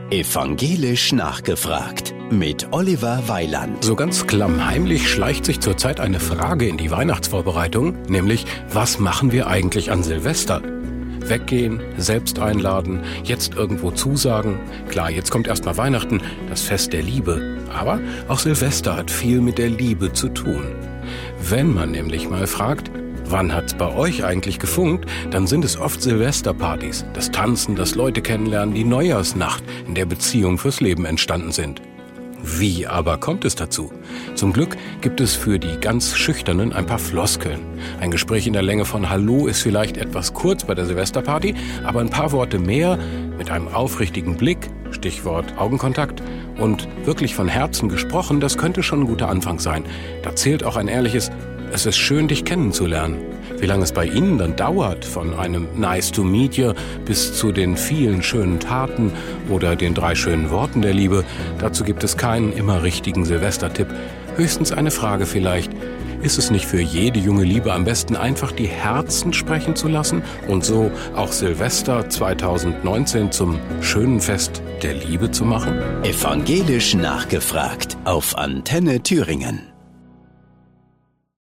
Evangelisch nachgefragt mit Oliver Weiland. So ganz klammheimlich schleicht sich zurzeit eine Frage in die Weihnachtsvorbereitung, nämlich, was machen wir eigentlich an Silvester? Weggehen, selbst einladen, jetzt irgendwo zusagen. Klar, jetzt kommt erstmal Weihnachten, das Fest der Liebe. Aber auch Silvester hat viel mit der Liebe zu tun. Wenn man nämlich mal fragt, wann hat's bei euch eigentlich gefunkt, dann sind es oft Silvesterpartys, das Tanzen, das Leute kennenlernen, die Neujahrsnacht, in der Beziehungen fürs Leben entstanden sind. Wie aber kommt es dazu? Zum Glück gibt es für die ganz Schüchternen ein paar Floskeln. Ein Gespräch in der Länge von Hallo ist vielleicht etwas kurz bei der Silvesterparty, aber ein paar Worte mehr mit einem aufrichtigen Blick, Stichwort Augenkontakt, und wirklich von Herzen gesprochen, das könnte schon ein guter Anfang sein. Da zählt auch ein ehrliches „Es ist schön, dich kennenzulernen". Wie lange es bei Ihnen dann dauert, von einem Nice to meet you bis zu den vielen schönen Taten oder den 3 schönen Worten der Liebe, dazu gibt es keinen immer richtigen Silvestertipp. Höchstens eine Frage vielleicht: Ist es nicht für jede junge Liebe am besten, einfach die Herzen sprechen zu lassen und so auch Silvester 2019 zum schönen Fest der Liebe zu machen? Evangelisch nachgefragt auf Antenne Thüringen.